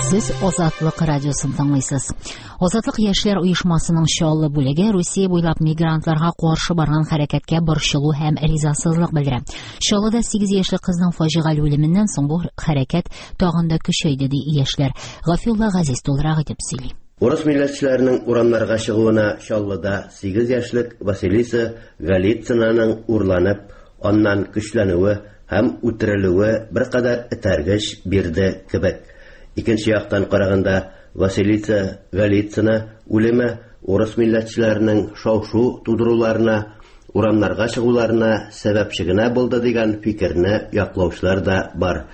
Сез Азатлык радиосын тыңлыйсыз. Азатлык яшьләр оешмасының чаллы бүлеге Русия буйлап мигрантларга каршы барган хәрәкәткә борчылу һәм ризасызлык белдерә. Чаллыда 8 яшьлек кызның фаҗигаль үлеменнән соң бу хәрәкәт тагын да көчәйде ди яшьләр. Гафилла Газиз тулырак итеп сөйли. Урыс милләтчеләренең урамнарга чыгуына Чаллыда 8 яшьлек Василиса Голицынаның урланып, аннан көчләнүе һәм үтерелүе беркадәр этәргеч бирде кебек. Икенче яктан караганда, Василиса Голицына үлеме урыс милләтчеләренең шау-шу тудыруларына, урамнарга чыгуларына сәбәпче генә булды дигән фикерне яклаучылар да бар.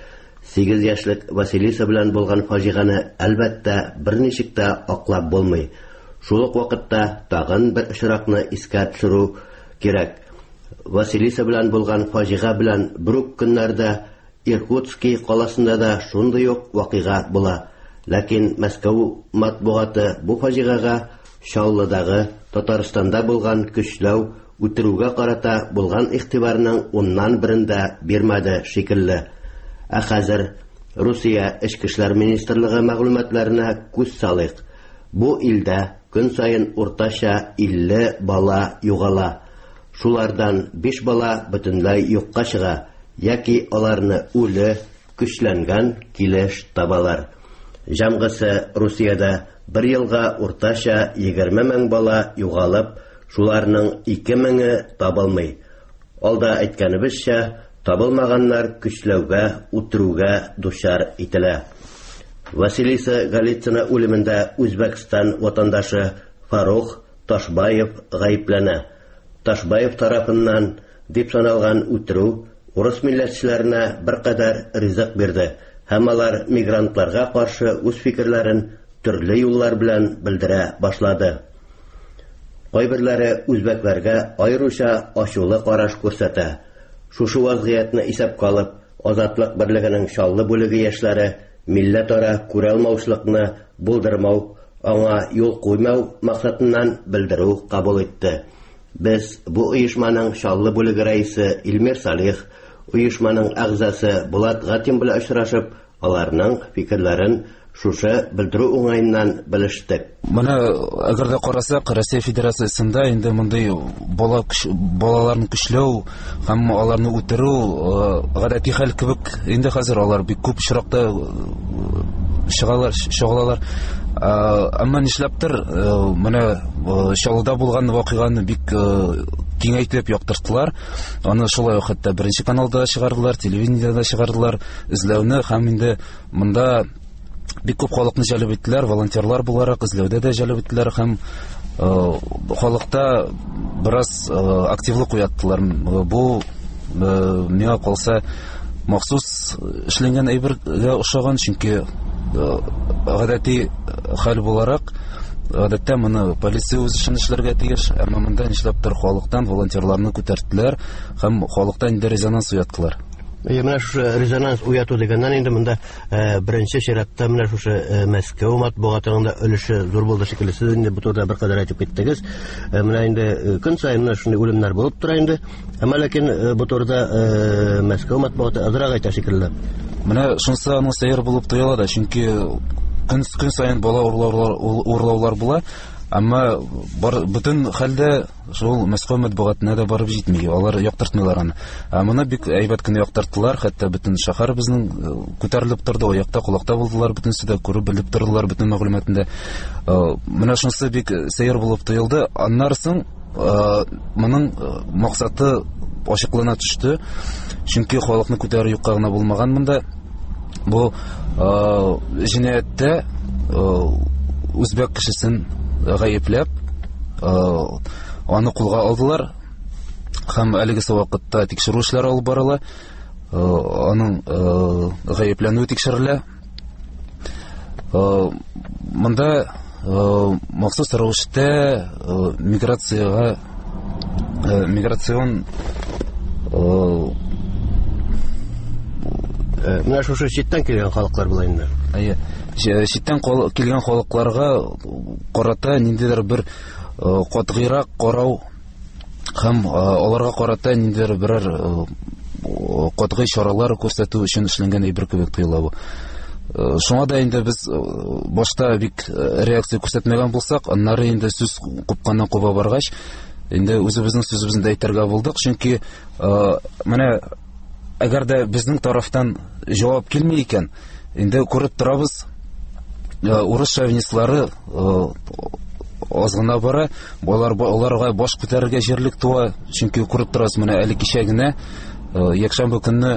8 яшьлек Василиса белән булган фаҗиганы әлбәттә берничек тә аклап булмый. Шул ук вакытта тагын бер очракны искә төшерү кирәк. Василиса белән булган фаҗига белән бер үк көннәрдә Иркутский каласында да шундый ук вакыйга була. Ләкин Мәскәү матбугаты бу фаҗигага Чаллыдагы Татарстанда булган көчләү, үтерүгә карата булган игътибарның 10%-ны бирмәде шикелле. Ә хәзер Русия Эчке эшләр министрлыгы мәгълүматларына күз салыйк. Бу илдә көн сайын уртача 50 бала югала. Шулардан 5 бала бөтенләй юкка чыга, яки аларны үле, көчләнгән килеш табалар. Җәмгысе Русиядә 1 елга уртача 20 мең бала югалып, шуларның 2 меңе табылмый. Алда әйткәнебезчә, табылмаганнар көчләүгә, үтерүгә дучар ителә. Василиса Голицына үлемендә Үзбәкстан ватандашы Фарух Ташбаев гаепләнә. Ташбаев тарафыннан дип саналган үтерү урыс милләтчеләренә беркадәр ризык бирде һәм алар мигрантларга каршы үз фикерләрен төрле юллар белән белдерә башлады. Кайберләре үзбәкләргә аеруча ачулы караш күрсәтә. Шушы вазгыятны исәпкә алып, Азатлык берлегенең Чаллы бүлеге яшьләре милләтара күрәлмәүчлыкны булдырмау, аңа юл куймау максатыннан белдерү кабул итте. Без бу оешманың Чаллы бүлеге рәисе Илмир Салих, оешманың әгъзасы Булат Гатин белән очрашып, аларның фикерләрен шушы белдерү уңайыннан белештек. Моны әгәр дә карасак, Россия Федерациясендә инде мондай балаларны көчләү һәм аларны үтерү гадәти хәл кебек, инде хәзер алар бик күп очракта чыгалар. Әмма нишләптер менә Чаллыда булган вакыйганы бик киңәйтеп яктырттылар. Аны шулай ук хәтта беренче каналда чыгардылар, телевидениедә чыгардылар, эзләүне һәм инде монда бик күп халыкны җәлеп иттеләр, волонтерлар буларак эзләүдә дә җәлеп иттеләр һәм халыкта бераз активлык уяттылар. Бу миңа калса махсус эшләнгән әйбергә охшаган, чөнки гадәти хәл буларак гадәттә моны полиция үз эшен эшләргә тиеш, әмма монда нишләптер халыктан волонтерларны күтәрттеләр һәм халыктан инде резонанс уяттылар. Менә шушы резонанс уяту дигәннән инде монда беренче чиратта менә шушы Мәскәү матбугатының да өлеше зур булды шикелле. Сез инде бу турыда беркадәр әйтеп киттегез. Менә инде көн саен менә шундый үлемнәр булып тора инде. Әмма ләкин бу турыда Мәскәү матбугаты азрак әйтә шикелле. Менә шунысы аның сәер булып тоела да, чөнки көн сайын бала урлаулар була. Әмма бөтен хәлдә шул Мәскәү матбугатына да барып җитми, алар яктыртмыйлар аны. Моны бик әйбәт кенә яктырттылар, хәтта бөтен шәһәр безнең күтәрелеп торды, аякта, кулакта булдылар, бөтенсе дә күреп белеп тордылар бөтен мәгълүматында. Менә шунысы бик сәер булып тоелды. Аннан соң моның максаты ачыклана төште, чөнки халыкны күтәрү юкка гына булмаган монда. Бу җинаятьтә үзбәк кешесен гаепләп, аны кулга алдылар һәм әлеге вакытта тикшерү эшләре алып барыла. Аның гаепләнүе тикшерелә. Монда махсус рәвештә миграцион менә шушы читтән килгән халыклар була инде. Читтән килгән халыкларга карата ниндидер бер катгыйрак карау һәм аларга карата ниндидер берәр катгый чаралар күрсәтү өчен эшләнгән әйбер кебек тоела бу. Шуңа да инде без башта бик реакция күрсәтмәгән булсак, аннары инде сүз купканнан куба баргач, инде үзебезнең сүзебезне әйтергә булдык, чөнки менә әгәр дә безнең тарафтан җавап килми икән, инде күреп торабыз, урыс шовинистлары аз гына бара, аларга баш күтәрергә җирлек туа, чөнки күреп торабыз, менә әле кичә генә якшәмбе көнне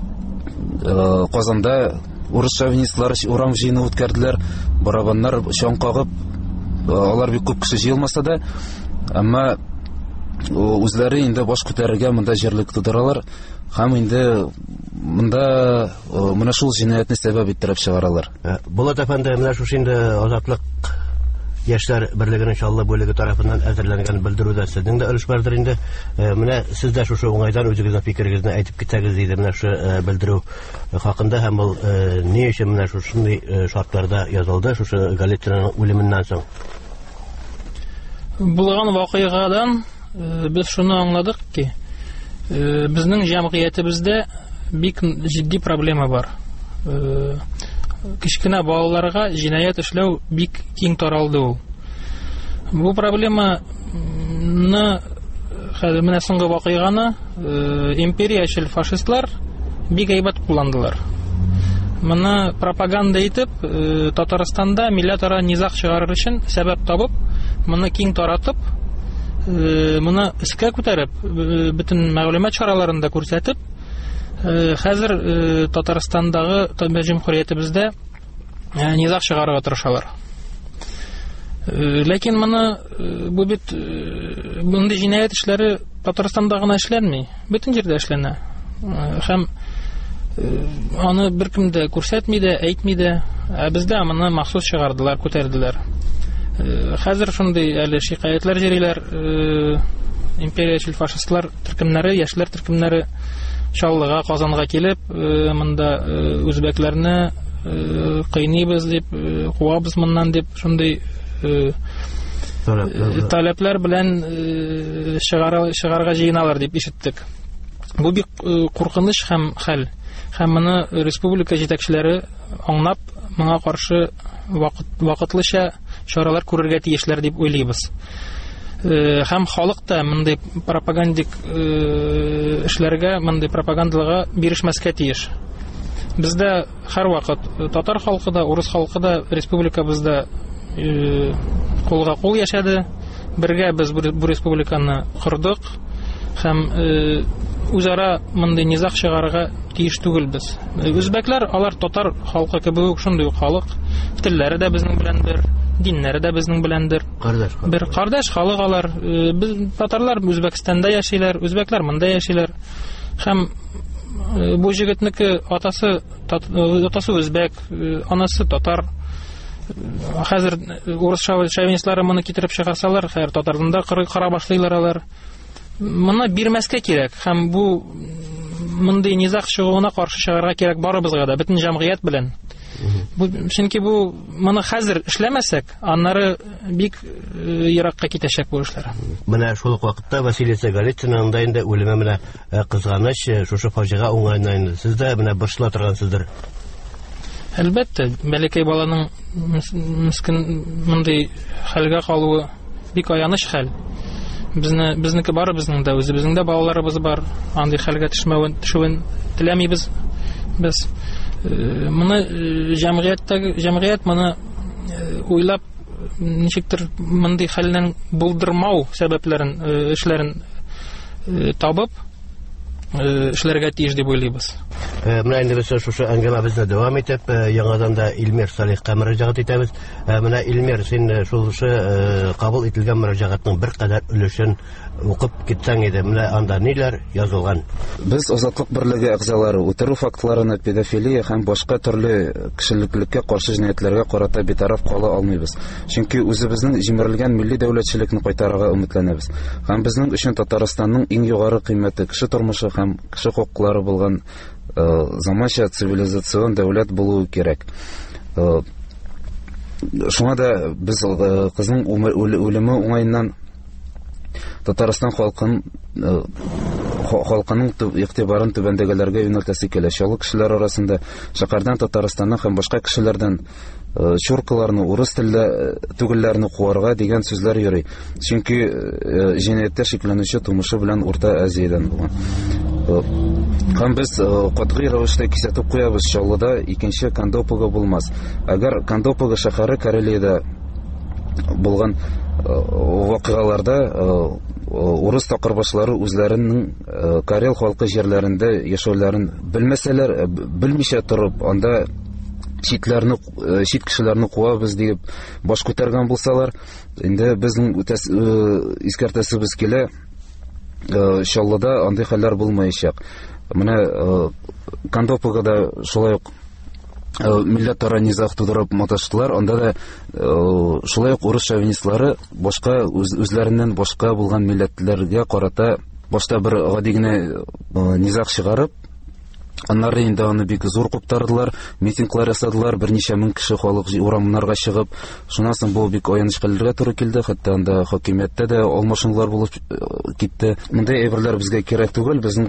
Казанда урыс шовинистлары урам җыены үткәрделәр, барабаннар чаң кагып, алар бик күп кеше җыелмаса да, әмма үзләре инде баш күтәрергә монда җирлек тудыралар, һәм инде монда менә шул җинаятьне сәбәп иттереп чыгаралар. Булат әфәнде, менә шушы инде Азатлык Яшьләр берлегенең Чаллы бүлеге тарафыннан әзерләнгән белдерүдә сезнең дә өлеш бардыр инде. Менә сез дә шушы уңайдан үзегезнең фикерегезне әйтеп китсәгез диде менә шу белдерү хакында, һәм ул ни өчен менә шундый шартларда язылды, шушы Голицынаның үлеменнән соң. Булган вакыйгадан без шуны аңладык ки, безнең җәмгыятебездә бик җитди проблема бар. Кичкенә балаларга җинаять эшләү бик киң таралды ул. Бу проблеманы хәзер менә соңгы вакыйганы империячел фашистлар бик әйбәт кулландылар. Моны пропаганда итеп, Татарстанда милләтара низаг чыгарыр өчен сәбәп табып, моны киң таратып, моны искә күтәреп, бөтен мәгълүмат чараларында күрсәтеп, хәзер Татарстандагы җәмгыятебездә низаг чыгарырга тырышалар. Ләкин моны бу бит мондый җинаять эшләре Татарстанда гына эшләнми, бөтен җирдә эшләнә. Һәм аны беркем дә күрсәтми дә, әйтми дә, бездә моны махсус чыгардылар, күтәрделәр. Хәзер шундый әле шикаятлар җырлар, империячел фашистлар төркемнәре, яшьләр төркемнәре Чаллыга, Казанга килеп, монда үзбәкләрне кыйныйбыз дип, куабыз моннан дип, шундый таләпләр белән чыгарга җыеналар дип ишеттек. Бу бик куркыныч һәм хәл. Һәм моны республика җитәкчеләре аңлап, моңа каршы вакытлыча чаралар күрергә тиешләр дип уйлыйбыз. Һәм халык та мондый пропагандик эшләргә, мондый пропагандаларга бирешмәскә тиеш. Бездә һәрвакыт татар халкы да, урыс халкы да республикабызда кулга кул яшәде. Бергә без бу республиканы кырдык һәм үзара мондый низаг чыгарырга тиеш түгелбез. Үзбәкләр, алар татар халкы кебек шундый ук халык, телләре дә безнең белән бер, диннәре дә безнең беләндер. Бер кардәш халык алар. Без татарлар Үзбәкстанда яшиләр, үзбәкләр монда яшиләр. Һәм бу җегетнеке атасы үзбәк, анасы татар. Хәзер урыс шовинистлары моны китереп чыгарсалар, хәзер татарында кыра башлыйлар алар. Моны бирмәскә кирәк, һәм бу мондый низаг чыгуына каршы чыгарга кирәк барыбызга да, бөтен җәмгыять белән. Чөнки бу моны хәзер эшләмәсәк, аннары бик еракка китәчәк бу эшләр. Менә шул ук вакытта Василиса Голицынаның да инде үлеме менә кызганыч, шушы фаҗига уңайыннан сез дә менә борчыла торгансыздыр. Әлбәттә, бәләкәй баланың мискин мондый хәлгә калуы бик аяныч хәл. Безнеке бары безнең дә, үзебезнең дә балаларыбыз бар. Андый хәлгә төшүен теләмибез без. Моны җәмгыять моны уйлап, ничектер мондый хәлнең булдырмау сәбәпләрен, эшләрен табып эшләргә тиеш дип уйлыйбыз. Менә инде без шушы әңгәмәбезне дәвам итеп, яңадан да Илмир Салихка мөрәҗәгать итәбез. Менә Илмир, син шушы кабул ителгән мөрәҗәгатьнең бер кадәр өлешен укып китсәң иде, менә анда ниләр язылган? Без Азатлык берлеге әгъзалары үтерү фактларына, педофилия һәм башка төрле кешелеклеккә каршы җинаятьләргә карата битараф кала алмыйбыз. Чөнки үзебезнең җимерелгән милли дәүләтчелекне кайтарырга өметләнәбез. Һәм безнең өчен Татарстанның иң югары кыйммәте кеше тормышы һәм кеше хокуклары булган заманча цивилизацион дәүләт булуы кирәк. Шуңа да без кызның үлеме уңайыннан Татарстан халкының игътибарын түбәндәгеләргә юнәлтәсе килә. Чаллы кешеләр арасында Шәһәрдән, Татарстаннан һәм башка кешеләрдән чуркаларны, урыс телле түгелләрне куарга дигән сүзләр йөри. Чөнки җинаятьтә шикләнүче тумышы белән Урта Азиядән булган. Һәм без катгый рәвештә кисәтеп куябыз, Чаллыда икенче Кандопога булмас. Әгәр Кандопога шәһәре Карелиядә булган вакыйгаларда урыс такырбашлары үзләренең Карел халкы җирләрендә яшәүләрен белмәсәләр, белмичә торып, анда чит кешеләрне куабыз дип баш күтәргән булсалар, инде безнең искәртәсебез килә, Чаллыда андый хәлләр булмаячак. Менә Кандопогада шулай ук милләтара низах тудырып маташтылар, анда да шулай ук урыс шовинистлары башка үзләреннән башка булган милләтләргә карата башта бер гади генә низах чыгарып, аннары инде аны бик зур куптардылар, митинглар ясадылар, берничә мең кеше халык урамнарга чыгып, шуннан соң бу бик аяныч хәлләргә туры килде, хәтта анда хакимияттә дә алмашынулар булып китте. Мондай әйберләр безгә кирәк түгел, безнең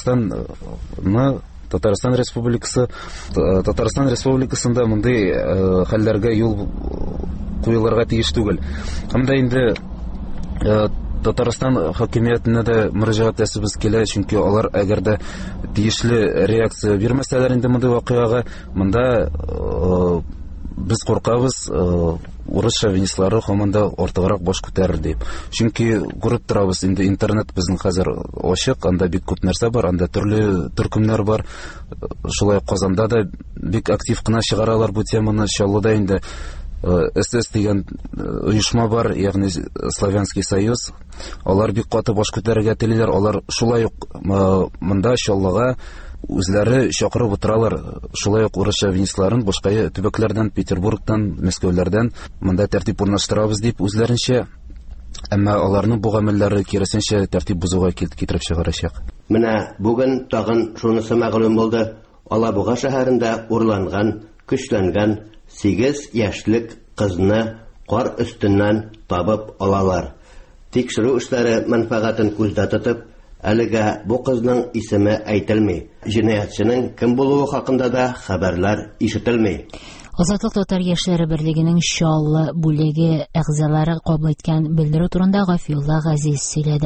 Татарстан Республикасында мондай хәлләргә юл куелырга тиеш түгел. Һәм дә инде Татарстан хакимиятенә дә мөрәҗәгать итәбез килә, чөнки алар әгәр дә тиешле реакция бирмәсәләр инде мондай вакыйгага, монда без куркабыз, урыс шовинистлары һаман да артыграк баш күтәрер дип. Чөнки күреп торабыз, инде интернет безнең хәзер ачык, анда бик күп нәрсә бар, анда төрле төркемнәр бар. Шулай Казанда да бик актив кына чыгаралар бу теманы. Чаллыда инде СС дигән оешма бар, ягъни Славянский союз. Алар бик каты баш күтәрергә телиләр. Алар шулай ук монда Чаллыга үзләре чакырып утыралар. Шулай ук урыс шовинистларын башка төбәкләрдән, Петербургтан, Мәскәүләрдән монда тәртип урнаштырабыз дип үзләренчә. Әмма аларның бу гамәлләре киресенчә тәртип бузуга китереп чыгарачак. Менә бүген тагын шунысы мәгълүм булды. Алабуга шәһәрендә урланган, көчләнгән 8 яшьлек кызны кар өстеннән табып алалар. Тикшерү эшләре мәнфәгатен күздә тотып, әлегә бу кызның исеме әйтелми. Җинаятьченең кем булуы хакында да хәбәрләр ишетелми. Азатлык Татар яшьләре берлегенең Чаллы бүлеге әгъзалары кабул иткән белдерү турында Гафиулла Газиз сөйләде.